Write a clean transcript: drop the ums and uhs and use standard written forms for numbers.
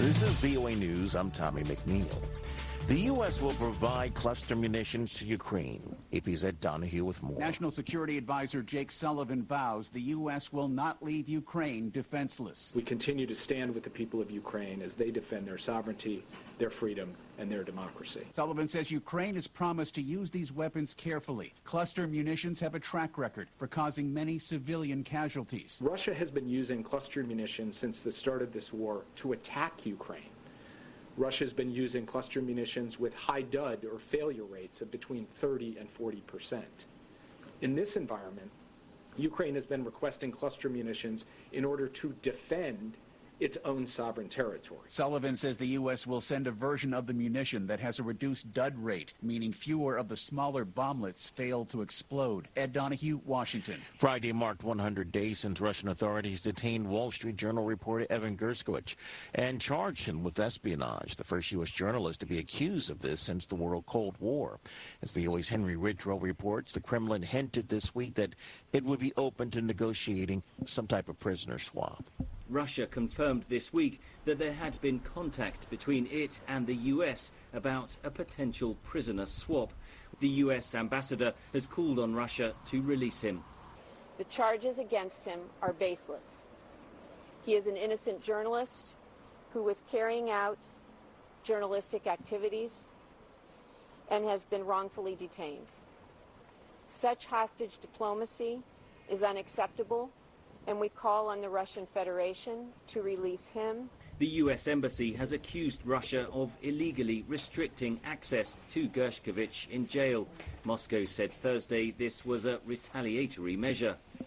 This is VOA News. I'm Tommy McNeil. The U.S. will provide cluster munitions to Ukraine. AP's Ed Donahue with more. National Security Advisor Jake Sullivan vows the U.S. will not leave Ukraine defenseless. We continue to stand with the people of Ukraine as they defend their sovereignty, their freedom, and their democracy. Sullivan says Ukraine has promised to use these weapons carefully. Cluster munitions have a track record for causing many civilian casualties. Russia has been using cluster munitions since the start of this war to attack Ukraine. Russia's been using cluster munitions with high dud or failure rates of between 30 and 40%. In this environment, Ukraine has been requesting cluster munitions in order to defend its own sovereign territory. Sullivan says the U.S. will send a version of the munition that has a reduced dud rate, meaning fewer of the smaller bomblets fail to explode. Ed Donahue, Washington. Friday marked 100 days since Russian authorities detained Wall Street Journal reporter Evan Gershkovich and charged him with espionage, the first U.S. journalist to be accused of this since the World Cold War. As VOA's Henry Ridgwell reports, the Kremlin hinted this week that it would be open to negotiating some type of prisoner swap. Russia confirmed this week that there had been contact between it and the US about a potential prisoner swap. The US ambassador has called on Russia to release him. The charges against him are baseless. He is an innocent journalist who was carrying out journalistic activities and has been wrongfully detained. Such hostage diplomacy is unacceptable, and we call on the Russian Federation to release him. The US Embassy has accused Russia of illegally restricting access to Gershkovich in jail. Moscow said Thursday this was a retaliatory measure.